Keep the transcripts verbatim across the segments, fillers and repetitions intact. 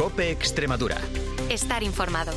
COPE Extremadura. Estar informado.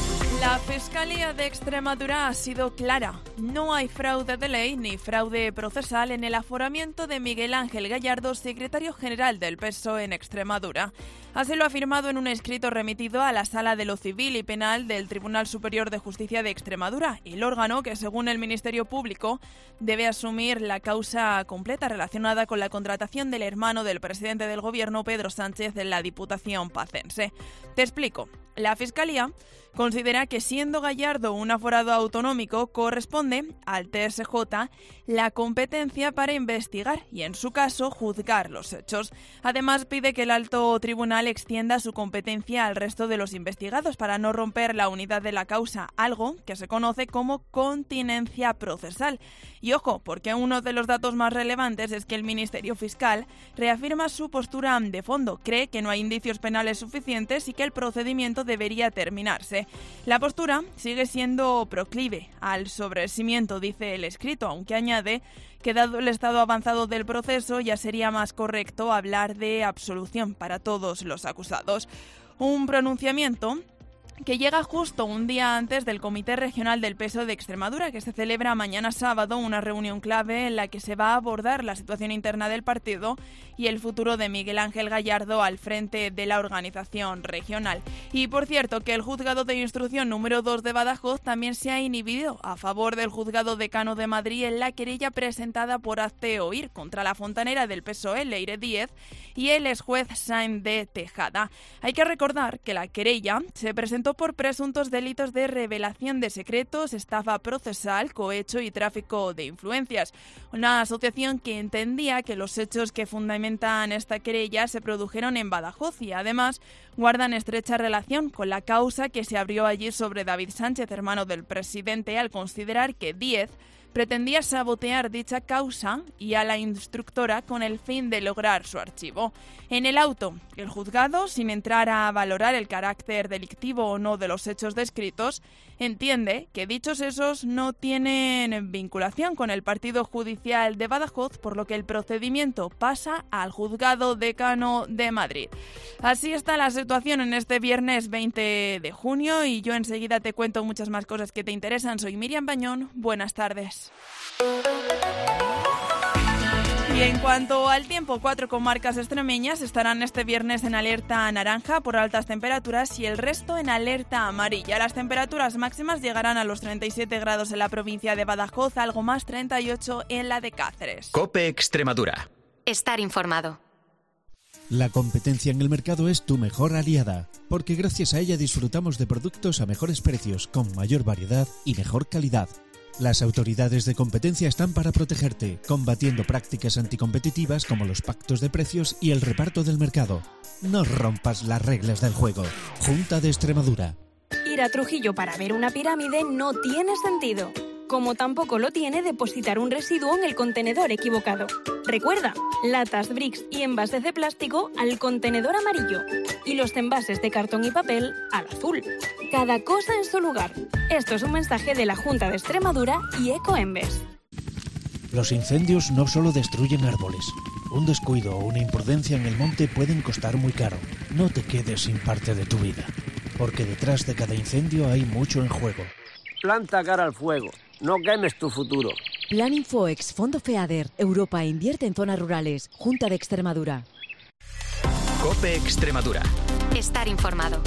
La Fiscalía de Extremadura ha sido clara. No hay fraude de ley ni fraude procesal en el aforamiento de Miguel Ángel Gallardo, secretario general del P S O E en Extremadura. Así lo ha afirmado en un escrito remitido a la Sala de lo Civil y Penal del Tribunal Superior de Justicia de Extremadura, el órgano que, según el Ministerio Público, debe asumir la causa completa relacionada con la contratación del hermano del presidente del Gobierno, Pedro Sánchez, en la Diputación pacense. Te explico. La Fiscalía considera que, siendo Gallardo un aforado autonómico, corresponde al T S J la competencia para investigar y, en su caso, juzgar los hechos. Además, pide que el alto tribunal extienda su competencia al resto de los investigados para no romper la unidad de la causa, algo que se conoce como continencia procesal. Y ojo, porque uno de los datos más relevantes es que el Ministerio Fiscal reafirma su postura de fondo, cree que no hay indicios penales suficientes y que el procedimiento debería terminarse. La postura sigue siendo proclive al sobreseimiento, dice el escrito, aunque añade que, dado el estado avanzado del proceso, ya sería más correcto hablar de absolución para todos los acusados. Un pronunciamiento que llega justo un día antes del Comité Regional del P S O E de Extremadura, que se celebra mañana sábado, una reunión clave en la que se va a abordar la situación interna del partido y el futuro de Miguel Ángel Gallardo al frente de la organización regional. Y por cierto, que el Juzgado de Instrucción número dos de Badajoz también se ha inhibido a favor del Juzgado Decano de Madrid en la querella presentada por Hazte Oír contra la fontanera del P S O E, Leire Díez, y el exjuez Sáenz de Tejada. Hay que recordar que la querella se presentó por presuntos delitos de revelación de secretos, estafa procesal, cohecho y tráfico de influencias. Una asociación que entendía que los hechos que fundamentan esta querella se produjeron en Badajoz y además guardan estrecha relación con la causa que se abrió allí sobre David Sánchez, hermano del presidente, al considerar que Díez pretendía sabotear dicha causa y a la instructora con el fin de lograr su archivo. En el auto, el juzgado, sin entrar a valorar el carácter delictivo o no de los hechos descritos, entiende que dichos hechos no tienen vinculación con el partido judicial de Badajoz, por lo que el procedimiento pasa al Juzgado Decano de Madrid. Así está la situación en este viernes veinte de junio y yo enseguida te cuento muchas más cosas que te interesan. Soy Miriam Bañón, buenas tardes. Y en cuanto al tiempo, cuatro comarcas extremeñas estarán este viernes en alerta naranja por altas temperaturas y el resto en alerta amarilla. Las temperaturas máximas llegarán a los treinta y siete grados en la provincia de Badajoz, algo más treinta y ocho en la de Cáceres. COPE Extremadura. Estar informado. La competencia en el mercado es tu mejor aliada, porque gracias a ella disfrutamos de productos a mejores precios, con mayor variedad y mejor calidad. Las autoridades de competencia están para protegerte, combatiendo prácticas anticompetitivas como los pactos de precios y el reparto del mercado. No rompas las reglas del juego. Junta de Extremadura. Ir a Trujillo para ver una pirámide no tiene sentido, como tampoco lo tiene depositar un residuo en el contenedor equivocado. Recuerda, latas, bricks y envases de plástico al contenedor amarillo y los envases de cartón y papel al azul. Cada cosa en su lugar. Esto es un mensaje de la Junta de Extremadura y Ecoembes. Los incendios no solo destruyen árboles. Un descuido o una imprudencia en el monte pueden costar muy caro. No te quedes sin parte de tu vida, porque detrás de cada incendio hay mucho en juego. Planta cara al fuego. No quemes tu futuro. Plan Infoex, Fondo FEADER, Europa invierte en zonas rurales, Junta de Extremadura. COPE Extremadura. Estar informado.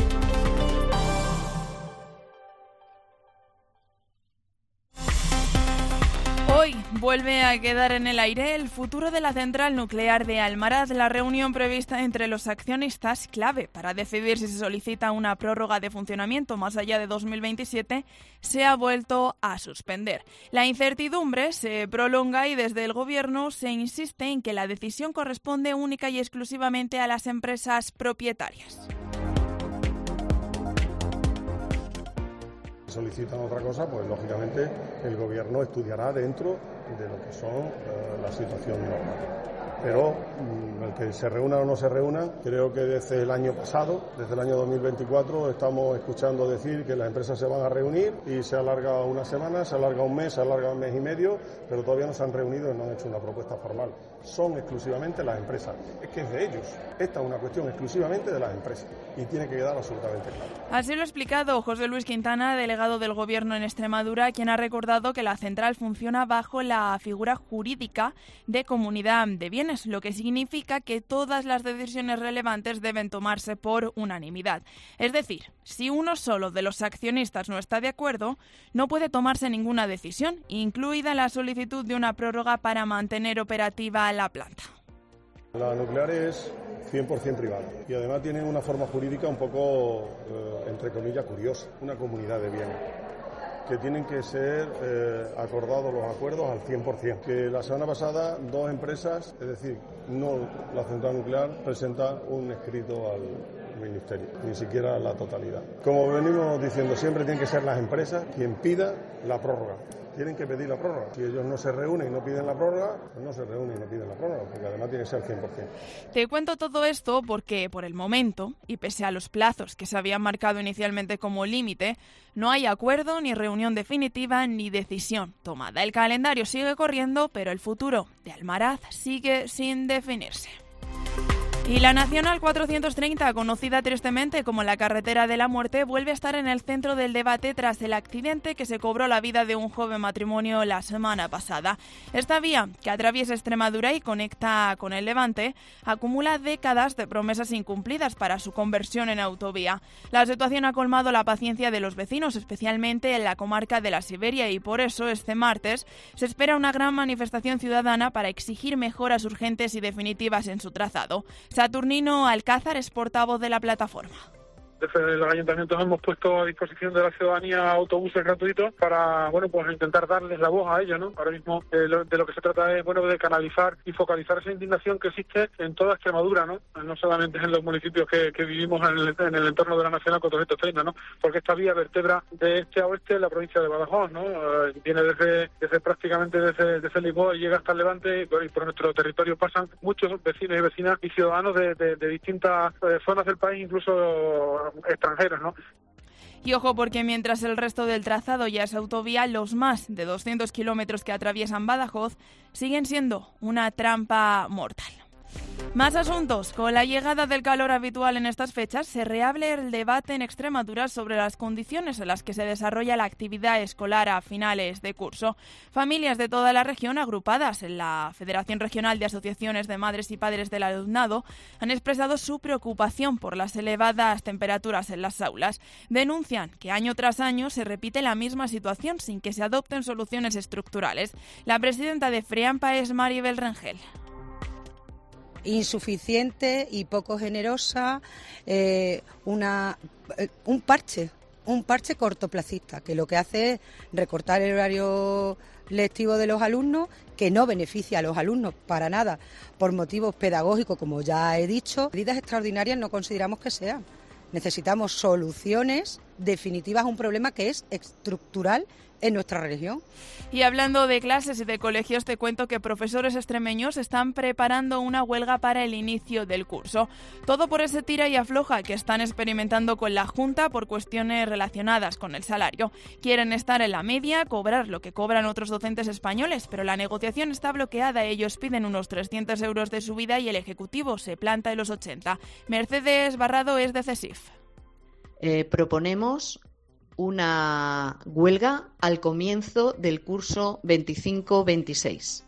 Hoy vuelve a quedar en el aire el futuro de la central nuclear de Almaraz. La reunión prevista entre los accionistas, clave para decidir si se solicita una prórroga de funcionamiento más allá de dos mil veintisiete, se ha vuelto a suspender. La incertidumbre se prolonga y desde el Gobierno se insiste en que la decisión corresponde única y exclusivamente a las empresas propietarias. Solicitan otra cosa, pues lógicamente el Gobierno estudiará dentro de lo que son eh, la situación normal. Pero mmm, el que se reúna o no se reúna, creo que desde el año pasado, desde el año dos mil veinticuatro, estamos escuchando decir que las empresas se van a reunir y se alarga una semana, se alarga un mes, se alarga un mes y medio, pero todavía no se han reunido y no han hecho una propuesta formal. son exclusivamente las empresas. Es que es de ellos. Esta es una cuestión exclusivamente de las empresas y tiene que quedar absolutamente claro. Así lo ha explicado José Luis Quintana, delegado del Gobierno en Extremadura, quien ha recordado que la central funciona bajo la figura jurídica de comunidad de bienes, lo que significa que todas las decisiones relevantes deben tomarse por unanimidad. Es decir, si uno solo de los accionistas no está de acuerdo, no puede tomarse ninguna decisión, incluida la solicitud de una prórroga para mantener operativa la planta. La nuclear es cien por ciento privada y además tiene una forma jurídica un poco, eh, entre comillas, curiosa, una comunidad de bienes, que tienen que ser eh, acordados los acuerdos al cien por ciento. Que la semana pasada dos empresas, es decir, no la central nuclear, presenta un escrito al Ministerio, ni siquiera la totalidad. Como venimos diciendo siempre, tienen que ser las empresas quien pida la prórroga. Tienen que pedir la prórroga. Si ellos no se reúnen y no piden la prórroga, pues no se reúnen y no piden la prórroga, porque además tiene que ser al cien por ciento. Te cuento todo esto porque, por el momento, y pese a los plazos que se habían marcado inicialmente como límite, no hay acuerdo, ni reunión definitiva, ni decisión tomada. El calendario sigue corriendo, pero el futuro de Almaraz sigue sin definirse. Y la Nacional cuatrocientos treinta, conocida tristemente como la carretera de la muerte, vuelve a estar en el centro del debate tras el accidente que se cobró la vida de un joven matrimonio la semana pasada. Esta vía, que atraviesa Extremadura y conecta con el Levante, acumula décadas de promesas incumplidas para su conversión en autovía. La situación ha colmado la paciencia de los vecinos, especialmente en la comarca de la Siberia, y por eso este martes se espera una gran manifestación ciudadana para exigir mejoras urgentes y definitivas en su trazado. Saturnino Alcázar es portavoz de la plataforma. Desde el Ayuntamiento hemos puesto a disposición de la ciudadanía autobuses gratuitos para, bueno, pues intentar darles la voz a ellos, ¿no? Ahora mismo eh, lo, de lo que se trata es, bueno, de canalizar y focalizar esa indignación que existe en toda Extremadura, ¿no? No solamente en los municipios que, que vivimos en el, en el entorno de la Nacional cuatrocientos treinta, ¿no? Porque esta vía vertebra de este a oeste la provincia de Badajoz, ¿no? Eh, viene desde, desde prácticamente desde, desde Lisboa y llega hasta el Levante, y por nuestro territorio pasan muchos vecinos y vecinas y ciudadanos de, de, de distintas eh, zonas del país, incluso extranjeros, ¿no? Y ojo, porque mientras el resto del trazado ya es autovía, los más de doscientos kilómetros que atraviesan Badajoz siguen siendo una trampa mortal. Más asuntos. Con la llegada del calor habitual en estas fechas, se reabre el debate en Extremadura sobre las condiciones en las que se desarrolla la actividad escolar a finales de curso. Familias de toda la región, agrupadas en la Federación Regional de Asociaciones de Madres y Padres del Alumnado, han expresado su preocupación por las elevadas temperaturas en las aulas. Denuncian que año tras año se repite la misma situación sin que se adopten soluciones estructurales. La presidenta de FREAMPA es Maribel Rengel. Insuficiente y poco generosa, eh, una, eh, un parche, un parche cortoplacista, que lo que hace es recortar el horario lectivo de los alumnos, que no beneficia a los alumnos para nada, por motivos pedagógicos, como ya he dicho. Medidas extraordinarias no consideramos que sean. Necesitamos soluciones definitivas a un problema que es estructural en nuestra región. Y hablando de clases y de colegios, te cuento que profesores extremeños están preparando una huelga para el inicio del curso. Todo por ese tira y afloja que están experimentando con la Junta por cuestiones relacionadas con el salario. Quieren estar en la media, cobrar lo que cobran otros docentes españoles, pero la negociación está bloqueada. Ellos piden unos trescientos euros de subida y el Ejecutivo se planta en los ochenta. Mercedes Barrado es de CESIF. Eh, proponemos una huelga al comienzo del curso veinticinco veintiséis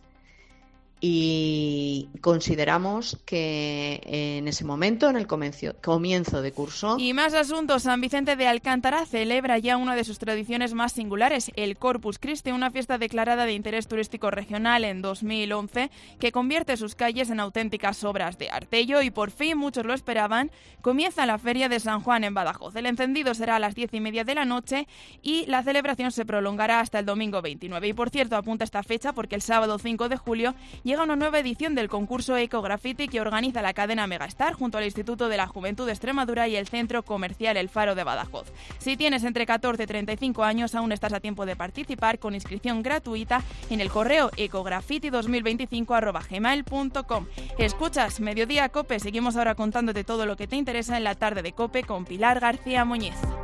y consideramos que en ese momento, en el comienzo, comienzo de curso... Y más asuntos. San Vicente de Alcántara celebra ya una de sus tradiciones más singulares, el Corpus Christi, una fiesta declarada de interés turístico regional en dos mil once que convierte sus calles en auténticas obras de arte. Y hoy, por fin, muchos lo esperaban, comienza la Feria de San Juan en Badajoz. El encendido será a las diez y media de la noche y la celebración se prolongará hasta el domingo veintinueve. Y por cierto, apunta esta fecha porque el sábado cinco de julio llega una nueva edición del concurso Eco Graffiti que organiza la cadena Megastar junto al Instituto de la Juventud de Extremadura y el Centro Comercial El Faro de Badajoz. Si tienes entre catorce y treinta y cinco años, aún estás a tiempo de participar con inscripción gratuita en el correo ecograffiti dos mil veinticinco arroba gmail punto com. Escuchas Mediodía COPE. Seguimos ahora contándote todo lo que te interesa en la tarde de COPE con Pilar García Muñiz.